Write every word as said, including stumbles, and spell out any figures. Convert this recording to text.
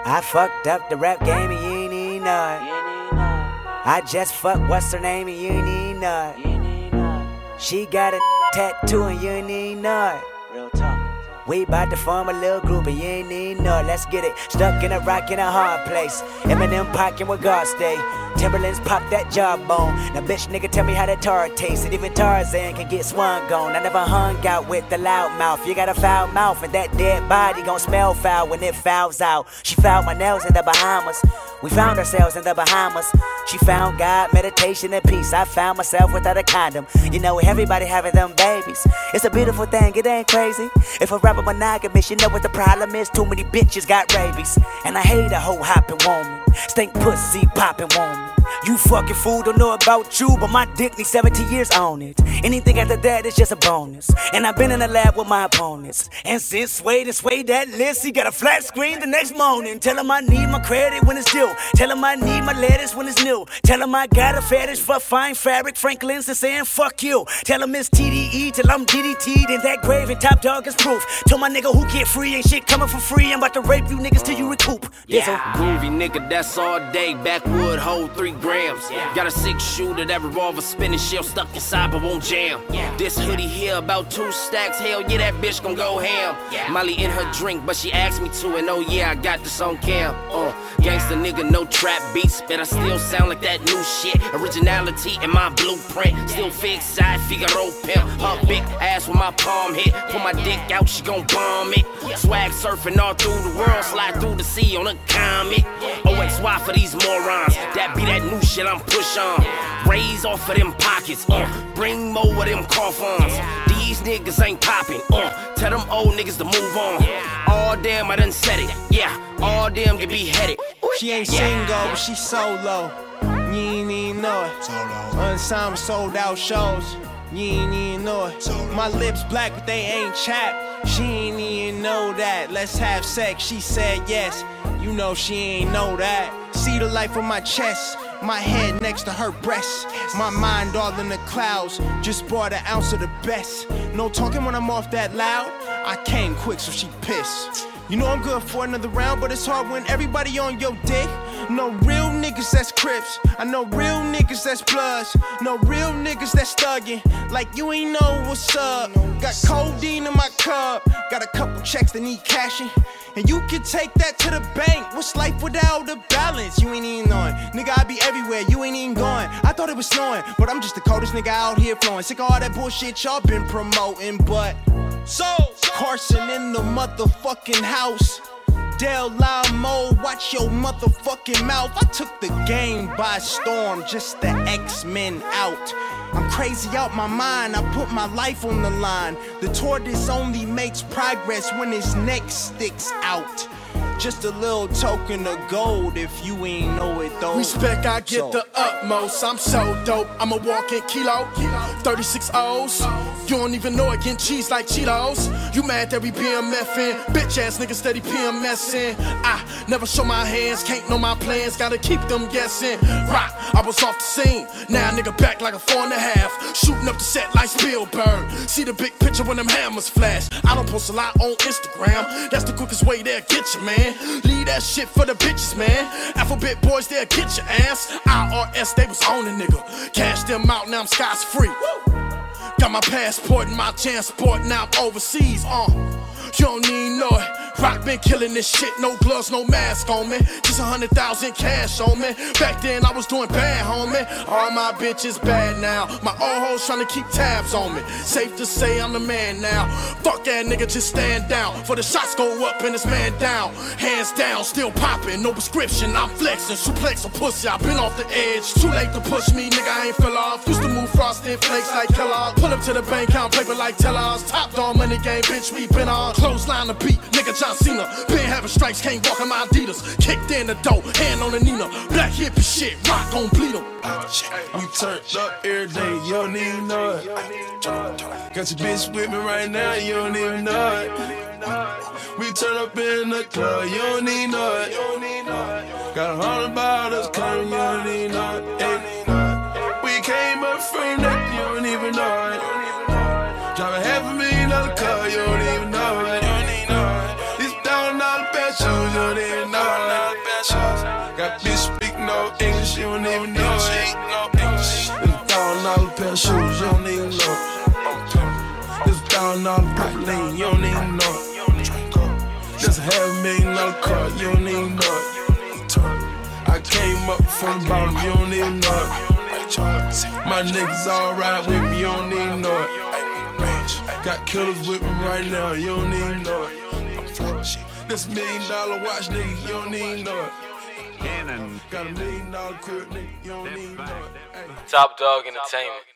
I fucked up the rap game and you ain't even know it. I just fucked what's her name and you ain't even know it. She got a tattoo and you ain't even know it. Real talk. We bout to form a little group and you ain't even know it. Let's get it. Stuck in a rock in a hard place. Eminem pocket where God stay. Timberlands pop that jawbone. Now bitch nigga tell me how that tar tastes. And even Tarzan can get swung on. I never hung out with the loud mouth. You got a foul mouth and that dead body gon' smell foul when it fouls out. She found my nails in the Bahamas. We found ourselves in the Bahamas. She found God, meditation, and peace. I found myself without a condom. You know everybody having them babies. It's a beautiful thing, it ain't crazy. If a rapper monogamous, you know what the problem is. Too many bitches got rabies. And I hate a hoe hopping woman. Stink pussy popping woman. You fucking fool, don't know about you, but my dick needs seventy years on it. Anything after that is just a bonus. And I've been in the lab with my opponents. And since Sway and Sway that list, he got a flat screen the next morning. Tell him I need my credit when it's due. Tell him I need my lettuce when it's new. Tell him I got a fetish for fine fabric. Franklin's and saying fuck you. Tell him it's T D E till I'm D D T'd in that grave and Top Dog is proof. Tell my nigga who get free ain't shit coming for free. I'm about to rape you niggas till you recoup. Yeah, groovy nigga, that's all day. Backwood, hold three grams. Yeah. Got a six shooter, that revolver spinning shell stuck inside but won't jam. Yeah. This hoodie here about two stacks. Hell yeah, that bitch gon' go ham. Yeah. Molly in her drink, but she asked me to, and oh yeah, I got this on cam. Uh, gangsta nigga, no trap beats, but I still sound like that new shit. Originality in my blueprint. Still fix side Figaro pimp. Her big ass with my palm hit. Pull my dick out, she gon' bomb it. Swag surfing all through the world, slide through the sea on a comet. O X Y for these morons. That be that new shit I'm push on. Raise off of them pockets. Uh, bring more of them coffins. These niggas ain't popping. Uh, tell them old niggas to move on. All damn, I done said it. Yeah, all damn can be headed. She ain't single, but she solo. You ain't even know it. Unsigned sold out shows. You ain't even know it. My lips black, but they ain't chapped. She ain't even know that. Let's have sex. She said yes. You know she ain't know that. See the life on my chest. My head next to her breast. My mind all in the clouds. Just bought an ounce of the best. No talking when I'm off that loud. I came quick, so she pissed. You know I'm good for another round, but it's hard when everybody on your dick. No real niggas that's Crips. I know real niggas that's Bloods. No real niggas that's thuggin'. Like you ain't know what's up. Got codeine in my cup. Got a couple checks that need cashing. And you can take that to the bank. What's life without a balance? You ain't even knowing. Nigga, I be everywhere, you ain't even going. I thought it was snowing, but I'm just the coldest nigga out here flowing. Sick of all that bullshit y'all been promoting, but so Carson in the motherfucking house. Del Lamo, watch your motherfucking mouth. I took the game by storm, just the X-Men out. I'm crazy out my mind, I put my life on the line. The tortoise only makes progress when his neck sticks out. Just a little token of gold if you ain't know it though. Respect, I get so. the utmost. I'm so dope, I'm a walking kilo. thirty-six O's. You don't even know it, getting cheese like Cheetos. You mad that we BMFing? Bitch ass niggas steady PMSing. I never show my hands, can't know my plans, gotta keep them guessing. Rock, I was off the scene. Now nigga back like a four and a half. Shooting up the set like Spielberg. See the big picture when them hammers flash. I don't post a lot on Instagram. That's the quickest way they'll get you, man. Leave that shit for the bitches, man. Alphabet boys, they'll get your ass. I R S, they was on a nigga. Cash them out, now I'm Scots free. Got my passport and my transport, now I'm overseas. Uh, you don't need know it. Rock been killing this shit, no gloves, no mask on me. Just a hundred thousand cash on me. Back then I was doing bad, homie. All my bitches bad now. My old hoes trying to keep tabs on me. Safe to say I'm the man now. Fuck that nigga, just stand down. For the shots go up and it's man down. Hands down, still popping, no prescription. I'm flexing, suplex a pussy. I been off the edge. Too late to push me, nigga. I ain't fell off. Used to move frosted flakes like Kellogg. Pull up to the bank, count paper like tellers. Top dog money game, bitch. We been on. Clothesline the beat, nigga. John Cena, been having stripes, can't walk in my Adidas. Kicked in the dough, hand on the Nina. Black hippie shit, rock gon' bleed 'em. You turned up every day, you don't even know it. Got your bitch with me right now, you don't even know it. We turn up in the club, you don't even know it. Got a hundred bottles coming, you don't even know it. We came up from that, you don't even know it. Drive a half a million dollar car, you don't even know it. These down dollar bad shoes, you don't even know it. thousand dollar purple lean, you don't even know it. Just a half a million dollar car, you don't even know it. I came up from the bottom, you don't even know it. My niggas all ride with me, you don't even know it. Got killers with me right now, you don't even know it. This million dollar watch, nigga, you don't even know it. Got a million dollar crib, nigga, you don't even know it. Top Dog Entertainment.